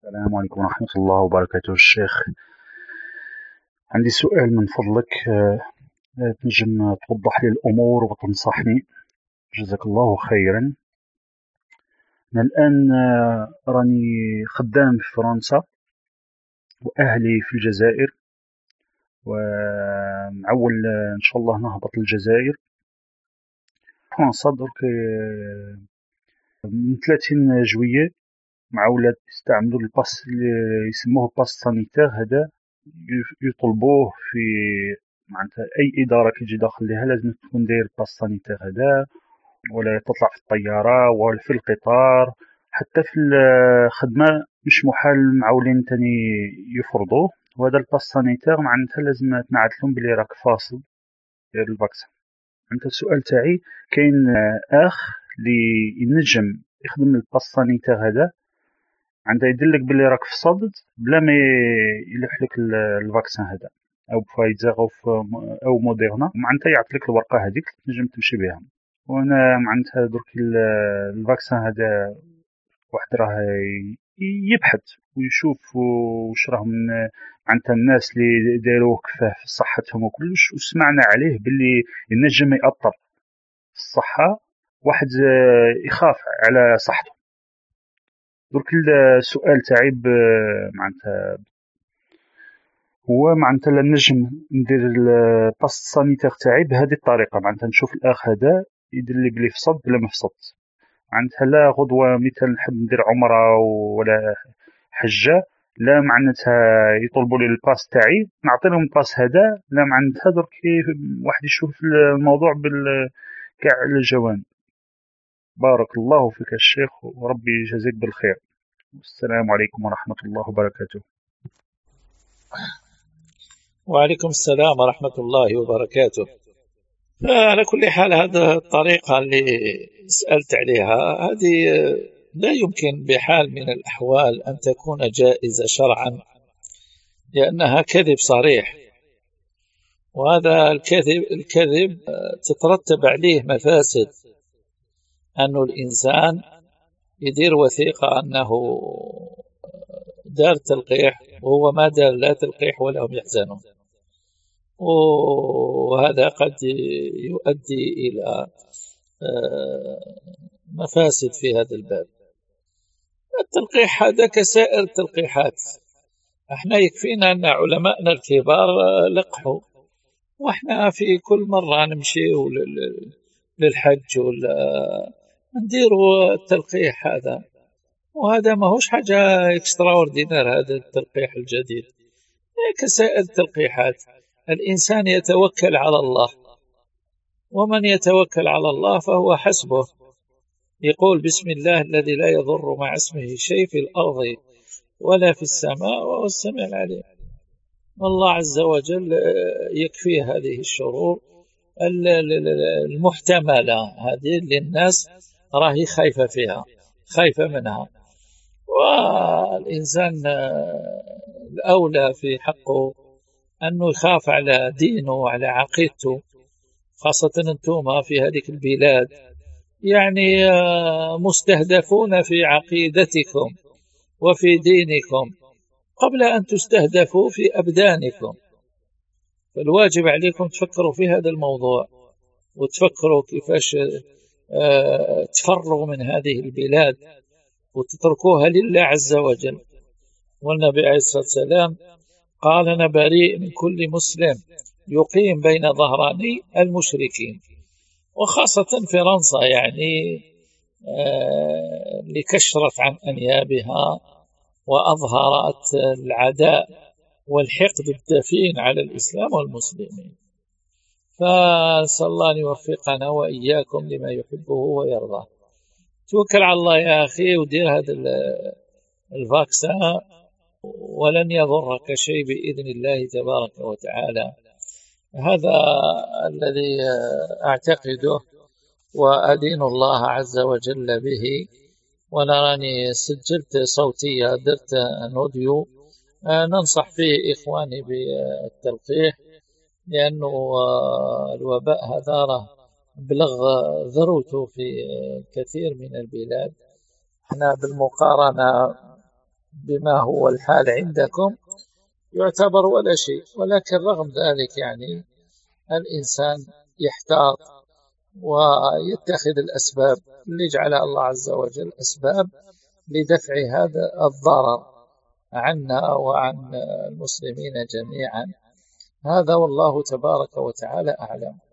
السلام عليكم ورحمة الله وبركاته الشيخ. عندي سؤال من فضلك. تنجم توضح لي الأمور وتنصحني؟ جزاك الله خيرا. أنا الآن راني خدام في فرنسا وأهلي في الجزائر، ومعول إن شاء الله نهبط الجزائر. فرنسا درك من 30 جوية معولة يستعملوا الباس اللي يسموه باس سانيتير. هذا يطلبوه في معناتها أي إدارة كتجي داخل ليها لازم تكون داير باس سانيتير هذا، ولا تطلع في الطيارة ولا في القطار، حتى في الخدمة مش محال معولين تاني يفرضوه. وهذا الباس سانيتير معناتها لازم تنعدلهم بلي راك فاصل داير الفاكسان. انت السؤال تاعي كاين اخ اللي ينجم يخدم الباس سانيتير هذا، عندها يدلك بلي راك في صدد بلا ما يلوح لك الفاكسان هذا، او فايزر او موديرنا، معناتها يعطيك الورقه هذيك تنجم تمشي بها. وانا معناتها درك الفاكسان هذا واحد راه يبحث ويشوف واش راه من معناتها الناس اللي داروه كفاه في صحتهم وكلش، وسمعنا عليه باللي ينجم يأثر في الصحة، واحد يخاف على صحته. درك السؤال تاعي معناتها هو معناتها لا نجم ندير الباس سانيتير تاعي بهذه الطريقة، معناتها نشوف الأخ هذا يدير لي بلي فصد بلا ما فصد. معناتها لا غدوة مثال نحب ندير عمرة ولا حجة، لا معناتها يطلبوا لي الباس تاعي نعطي لهم الباس هذا، لا معناتها درك واحد يشوف الموضوع كاع الجوانب. بارك الله فيك الشيخ وربي يجازيك بالخير، والسلام عليكم ورحمة الله وبركاته. وعليكم السلام ورحمة الله وبركاته. على كل حال هذه الطريقة اللي سألت عليها هذه لا يمكن بحال من الأحوال أن تكون جائزة شرعا، لأنها كذب صريح، وهذا الكذب تترتب عليه مفاسد، أن الإنسان يدير وثيقة أنه دار تلقيح وهو ما دار لا تلقيح ولا هم يحزنون، وهذا قد يؤدي إلى مفاسد في هذا الباب. التلقيح هذا كسائر التلقيحات، احنا يكفينا أن علماءنا الكبار لقحوا، واحنا في كل مرة نمشي للحج ولا نديروا التلقيح هذا، وهذا ما هوش حاجة اكستراوردينار. هذا التلقيح الجديد كسائر التلقيحات، الإنسان يتوكل على الله، ومن يتوكل على الله فهو حسبه. يقول بسم الله الذي لا يضر مع اسمه شيء في الأرض ولا في السماء وهو السميع العليم. والله عز وجل يكفيه هذه الشرور المحتملة، هذه اللي الناس راهي خايفة فيها، خايفة منها. والإنسان الأولى في حقه أنه يخاف على دينه وعلى عقيدته، خاصة أنتم في هذه البلاد يعني مستهدفون في عقيدتكم وفي دينكم قبل أن تستهدفوا في أبدانكم. فالواجب عليكم تفكروا في هذا الموضوع، وتفكروا كيفاش تفرغوا من هذه البلاد وتتركوها لله عز وجل. والنبي عليه الصلاة والسلام قال أنا بريء من كل مسلم يقيم بين ظهراني المشركين، وخاصة فرنسا يعني اللي كشرت عن أنيابها وأظهرت العداء والحقد الدفين على الإسلام والمسلمين. فأسأل الله أن يوفقنا وإياكم لما يحبه ويرضاه. توكل على الله يا أخي ودير هذا الفاكسان ولن يضرك شيء بإذن الله تبارك وتعالى. هذا الذي أعتقده وأدين الله عز وجل به. وأنا راني سجلت صوتية، درت أوديو ننصح فيه إخواني بالتلقيح، لأنه الوباء هذا بلغ ذروته في كثير من البلاد. احنا بالمقارنة بما هو الحال عندكم يعتبر ولا شيء. ولكن رغم ذلك يعني الإنسان يحتاط ويتخذ الأسباب اللي جعلها الله عز وجل أسباب لدفع هذا الضرر عنا وعن المسلمين جميعا. هذا والله تبارك وتعالى أعلم.